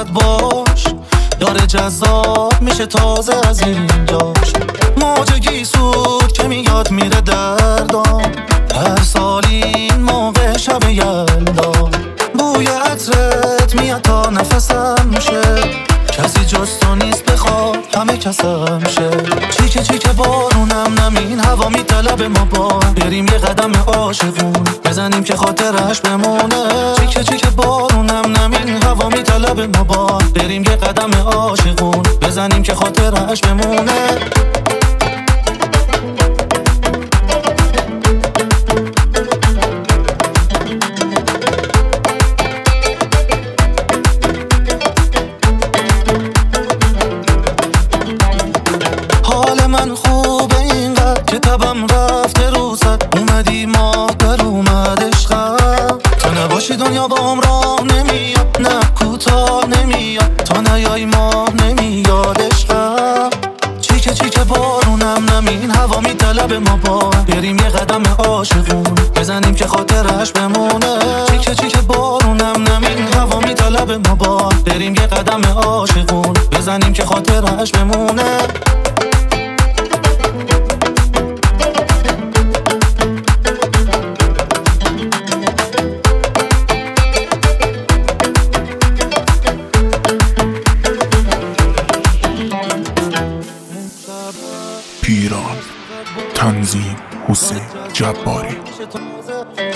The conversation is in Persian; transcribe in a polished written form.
راحت باش، داره جذاب میشه تازه از اینجاش. موج گیسود که میاد میره دردام، هر سال این موقع شب یلدا. بوی عطرت میاد تا نفسم شه، کسی جز تو نیست بخواد همه کسم شه. چیکه بارونم نم این هوا میطلب ما با بریم یه قدم عاشقون بزنیم که خاطرش بمونه. چیکه بارونم نم این هوا میطلب ما با بریم یه قدم عاشقون بزنیم که خاطرش بمونه. من خوبه اینقدر که تبم رفته روزت، اومدی ماه در اومد عشقم. تا نباشی دنیا با هم راه نمیاد، نه کوتاه نمیاد، تا نیای ماه نمیاد عشقم. چیکه بارونم نم این هوا میطلب ما با بریم یه قدم عاشقون بزنیم که خاطرش بمونه. چیکه بارونم نم این هوا میطلب ما با بریم یه قدم عاشقون بزنیم که خاطرش بمونه. پیران تنظیم حسین جباری.